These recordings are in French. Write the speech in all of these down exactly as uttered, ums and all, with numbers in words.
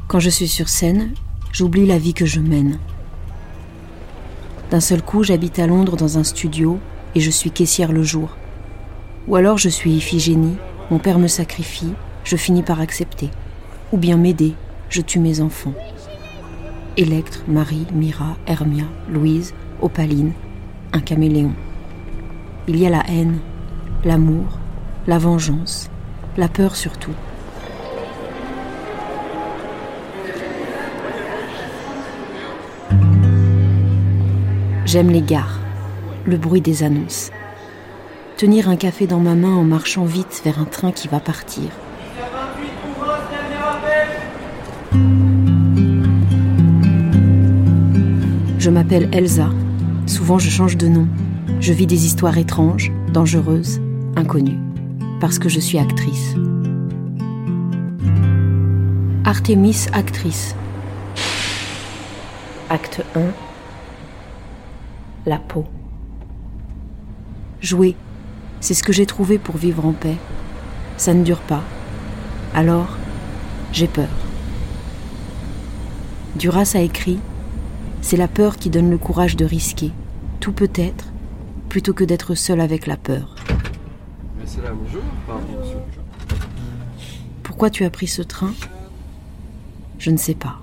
Quand je suis sur scène, j'oublie la vie que je mène. D'un seul coup, j'habite à Londres dans un studio et je suis caissière le jour. Ou alors je suis Iphigénie, mon père me sacrifie, je finis par accepter. Ou bien m'aider, je tue mes enfants. Électre, Marie, Mira, Hermia, Louise, Opaline, un caméléon. Il y a la haine, l'amour, la vengeance, la peur surtout. J'aime les gares, le bruit des annonces. Tenir un café dans ma main en marchant vite vers un train qui va partir. Je m'appelle Elsa. Souvent je change de nom. Je vis des histoires étranges, dangereuses, inconnues. Parce que je suis actrice. Artémis, actrice. Acte un. La peau. Jouer, c'est ce que j'ai trouvé pour vivre en paix. Ça ne dure pas. Alors, j'ai peur. Duras a écrit « C'est la peur qui donne le courage de risquer. Tout peut être, plutôt que d'être seul avec la peur. » Mais c'est là mon jeu, pardon, monsieur. Pourquoi tu as pris ce train ? Je ne sais pas.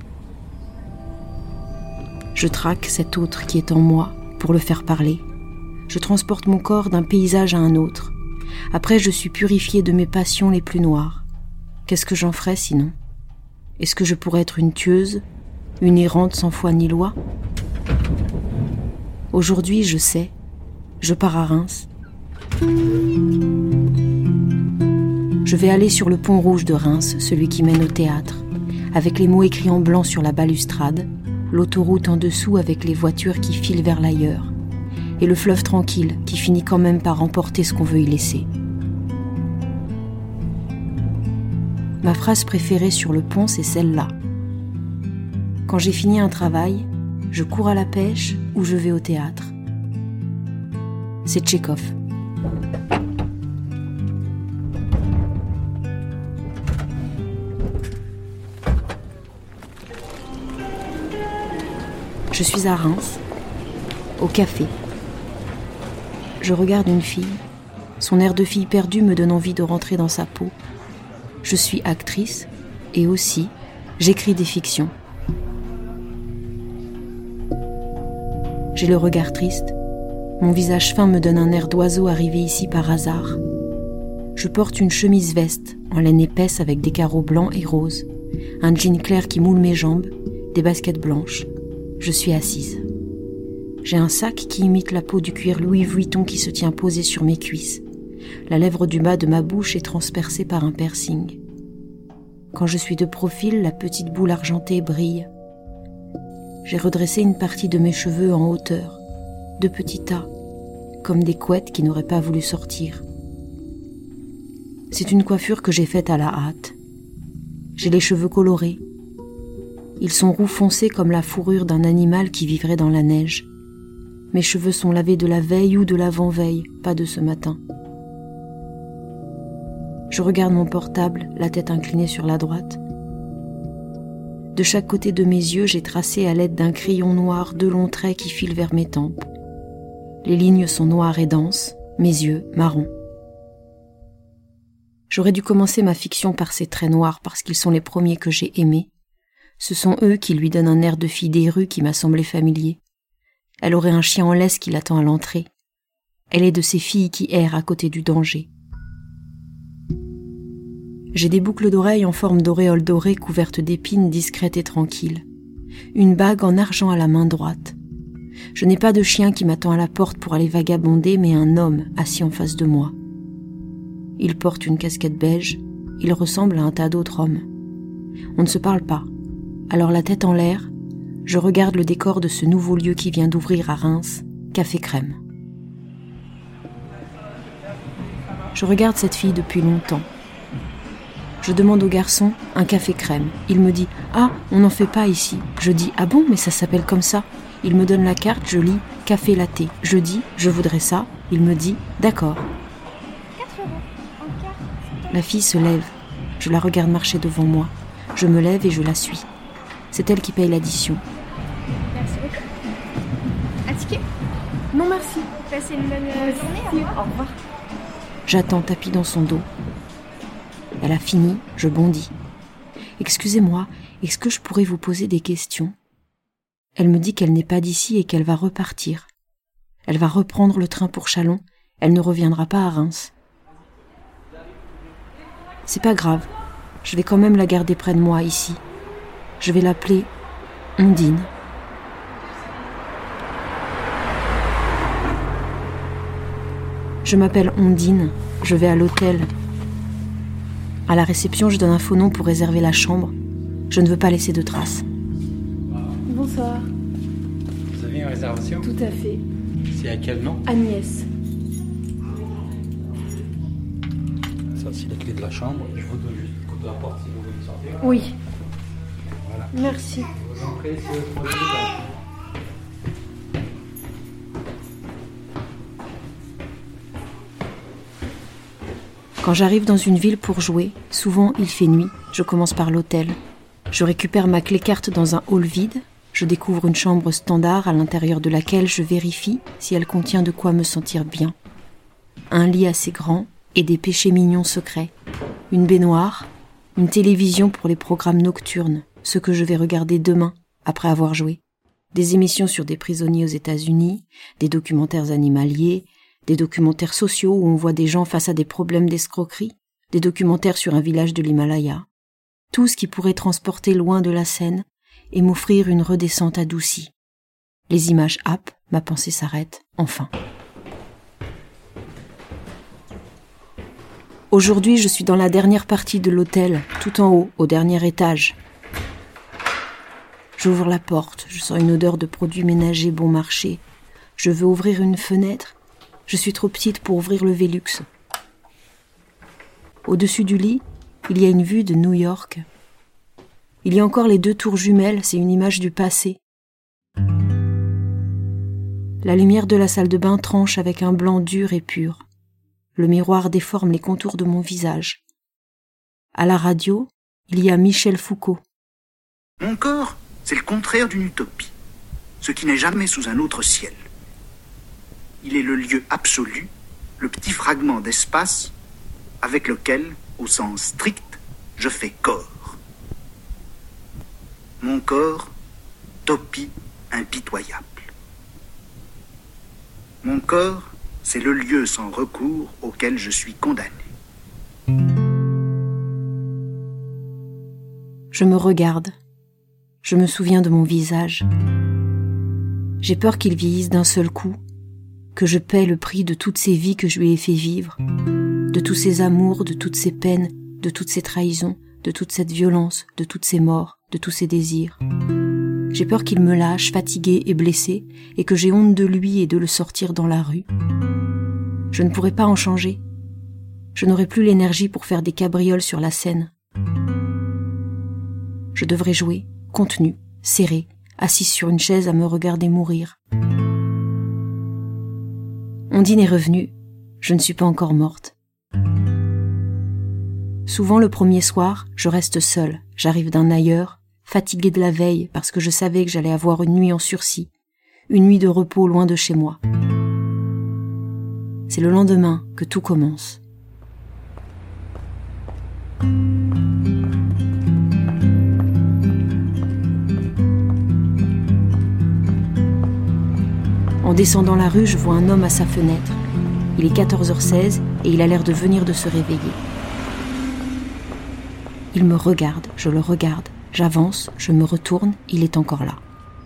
Je traque cet autre qui est en moi pour le faire parler. Je transporte mon corps d'un paysage à un autre. Après, je suis purifiée de mes passions les plus noires. Qu'est-ce que j'en ferais sinon ? Est-ce que je pourrais être une tueuse ? Une errante sans foi ni loi ? Aujourd'hui, je sais. Je pars à Reims. Je vais aller sur le pont rouge de Reims, celui qui mène au théâtre, avec les mots écrits en blanc sur la balustrade, l'autoroute en dessous avec les voitures qui filent vers l'ailleurs, et le fleuve tranquille qui finit quand même par emporter ce qu'on veut y laisser. Ma phrase préférée sur le pont, c'est celle-là. Quand j'ai fini un travail, je cours à la pêche ou je vais au théâtre. C'est Tchekhov. Je suis à Reims, au café. Je regarde une fille. Son air de fille perdue me donne envie de rentrer dans sa peau. Je suis actrice et aussi, j'écris des fictions. J'ai le regard triste. Mon visage fin me donne un air d'oiseau arrivé ici par hasard. Je porte une chemise veste en laine épaisse avec des carreaux blancs et roses, un jean clair qui moule mes jambes, des baskets blanches. Je suis assise. J'ai un sac qui imite la peau du cuir Louis Vuitton qui se tient posé sur mes cuisses. La lèvre du bas de ma bouche est transpercée par un piercing. Quand je suis de profil, la petite boule argentée brille. J'ai redressé une partie de mes cheveux en hauteur, de petits tas, comme des couettes qui n'auraient pas voulu sortir. C'est une coiffure que j'ai faite à la hâte. J'ai les cheveux colorés. Ils sont roux foncés comme la fourrure d'un animal qui vivrait dans la neige. Mes cheveux sont lavés de la veille ou de l'avant-veille, pas de ce matin. Je regarde mon portable, la tête inclinée sur la droite. De chaque côté de mes yeux, j'ai tracé à l'aide d'un crayon noir deux longs traits qui filent vers mes tempes. Les lignes sont noires et denses, mes yeux marrons. J'aurais dû commencer ma fiction par ces traits noirs parce qu'ils sont les premiers que j'ai aimés. Ce sont eux qui lui donnent un air de fille des rues qui m'a semblé familier. Elle aurait un chien en laisse qui l'attend à l'entrée. Elle est de ces filles qui errent à côté du danger. J'ai des boucles d'oreilles en forme d'auréole dorée couvertes d'épines discrètes et tranquilles. Une bague en argent à la main droite. Je n'ai pas de chien qui m'attend à la porte pour aller vagabonder, mais un homme assis en face de moi. Il porte une casquette beige. Il ressemble à un tas d'autres hommes. On ne se parle pas. Alors la tête en l'air, je regarde le décor de ce nouveau lieu qui vient d'ouvrir à Reims, Café Crème. Je regarde cette fille depuis longtemps. Je demande au garçon un café crème. Il me dit « Ah, on n'en fait pas ici ». Je dis « Ah bon, mais ça s'appelle comme ça ». Il me donne la carte, je lis « Café latte ». Je dis « Je voudrais ça ». Il me dit « D'accord ». La fille se lève. Je la regarde marcher devant moi. Je me lève et je la suis. C'est elle qui paye l'addition. Merci beaucoup. Un ticket ? Non merci. Passez une bonne euh, journée. Au revoir. J'attends tapis dans son dos. Elle a fini, je bondis. Excusez-moi, est-ce que je pourrais vous poser des questions ? Elle me dit qu'elle n'est pas d'ici et qu'elle va repartir. Elle va reprendre le train pour Châlons, elle ne reviendra pas à Reims. C'est pas grave, je vais quand même la garder près de moi ici. Je vais l'appeler Ondine. Je m'appelle Ondine, je vais à l'hôtel. À la réception, je donne un faux nom pour réserver la chambre. Je ne veux pas laisser de traces. Bonsoir. Vous avez une réservation ? Tout à fait. C'est à quel nom ? Agnès. Ça, c'est la clé de la chambre. Je vous donne juste le code de la porte si vous voulez sortir. Oui. Voilà. Merci. Je vous en prie, c'est le produit. Quand j'arrive dans une ville pour jouer, souvent il fait nuit, je commence par l'hôtel. Je récupère ma clé-carte dans un hall vide, je découvre une chambre standard à l'intérieur de laquelle je vérifie si elle contient de quoi me sentir bien. Un lit assez grand et des péchés mignons secrets. Une baignoire, une télévision pour les programmes nocturnes, ceux que je vais regarder demain, après avoir joué. Des émissions sur des prisonniers aux États-Unis, des documentaires animaliers, des documentaires sociaux où on voit des gens face à des problèmes d'escroquerie, des documentaires sur un village de l'Himalaya. Tout ce qui pourrait transporter loin de la scène et m'offrir une redescente adoucie. Les images happent, ma pensée s'arrête, enfin. Aujourd'hui, je suis dans la dernière partie de l'hôtel, tout en haut, au dernier étage. J'ouvre la porte, je sens une odeur de produits ménagers bon marché. Je veux ouvrir une fenêtre. Je suis trop petite pour ouvrir le Velux. Au-dessus du lit, il y a une vue de New York. Il y a encore les deux tours jumelles, c'est une image du passé. La lumière de la salle de bain tranche avec un blanc dur et pur. Le miroir déforme les contours de mon visage. À la radio, il y a Michel Foucault. Mon corps, c'est le contraire d'une utopie, ce qui n'est jamais sous un autre ciel. Il est le lieu absolu, le petit fragment d'espace avec lequel, au sens strict, je fais corps. Mon corps, topie impitoyable. Mon corps, c'est le lieu sans recours auquel je suis condamné. Je me regarde. Je me souviens de mon visage. J'ai peur qu'il vieillisse d'un seul coup, que je paie le prix de toutes ces vies que je lui ai fait vivre, de tous ces amours, de toutes ces peines, de toutes ces trahisons, de toute cette violence, de toutes ces morts, de tous ces désirs. J'ai peur qu'il me lâche, fatigué et blessé, et que j'ai honte de lui et de le sortir dans la rue. Je ne pourrai pas en changer. Je n'aurai plus l'énergie pour faire des cabrioles sur la scène. Je devrais jouer, contenue, serrée, assise sur une chaise à me regarder mourir. Ondine est revenue, je ne suis pas encore morte. Souvent le premier soir, je reste seule, j'arrive d'un ailleurs, fatiguée de la veille parce que je savais que j'allais avoir une nuit en sursis, une nuit de repos loin de chez moi. C'est le lendemain que tout commence. En descendant la rue, je vois un homme à sa fenêtre. Il est quatorze heures seize et il a l'air de venir de se réveiller. Il me regarde, je le regarde, j'avance, je me retourne, il est encore là.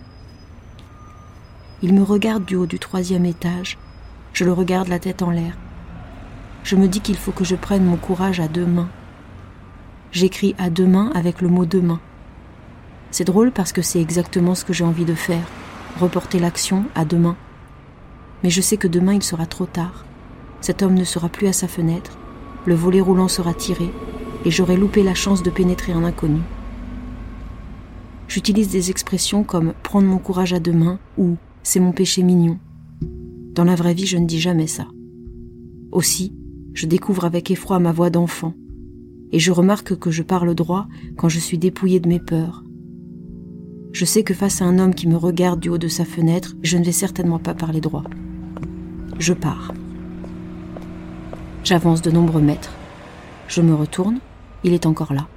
Il me regarde du haut du troisième étage, je le regarde la tête en l'air. Je me dis qu'il faut que je prenne mon courage à deux mains. J'écris à deux mains avec le mot demain. C'est drôle parce que c'est exactement ce que j'ai envie de faire, reporter l'action à demain. Mais je sais que demain il sera trop tard. Cet homme ne sera plus à sa fenêtre, le volet roulant sera tiré, et j'aurai loupé la chance de pénétrer un inconnu. J'utilise des expressions comme « prendre mon courage à deux mains » ou « c'est mon péché mignon ». Dans la vraie vie, je ne dis jamais ça. Aussi, je découvre avec effroi ma voix d'enfant, et je remarque que je parle droit quand je suis dépouillée de mes peurs. Je sais que face à un homme qui me regarde du haut de sa fenêtre, je ne vais certainement pas parler droit. Je pars. J'avance de nombreux mètres. Je me retourne, il est encore là.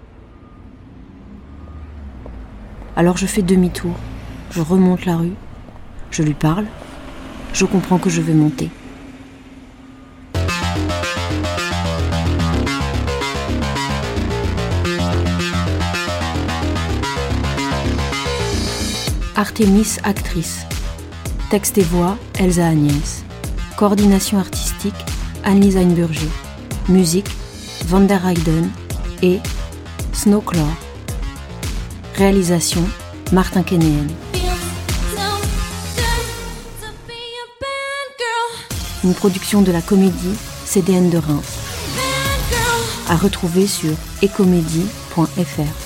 Alors je fais demi-tour, je remonte la rue, je lui parle, je comprends que je vais monter. Artémis, actrice. Texte et voix, Elsa Agnès. Coordination artistique, Anne-Lisa Einburger. Musique, Van der Heyden et Snowclaw. Réalisation, Martin Kenéen. Une production de la comédie C D N de Reims. À retrouver sur ecomédie point f r.